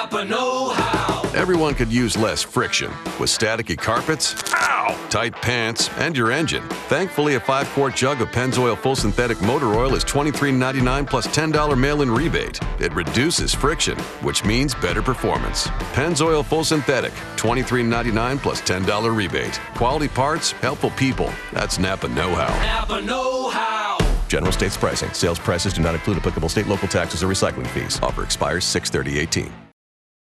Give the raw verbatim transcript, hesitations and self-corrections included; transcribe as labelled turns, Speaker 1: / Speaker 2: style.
Speaker 1: Napa know-how.
Speaker 2: Everyone could use less friction with staticky carpets, ow, tight pants, and your engine. Thankfully, a five-quart jug of Pennzoil Full Synthetic Motor Oil is twenty-three ninety-nine plus ten dollars mail-in rebate. It reduces friction, which means better performance. Pennzoil Full Synthetic, twenty-three ninety-nine plus ten dollars rebate. Quality parts, helpful people. That's Napa know-how.
Speaker 1: Napa know-how.
Speaker 2: General states pricing. Sales prices do not include applicable state, local taxes, or recycling fees. Offer expires six thirty eighteen.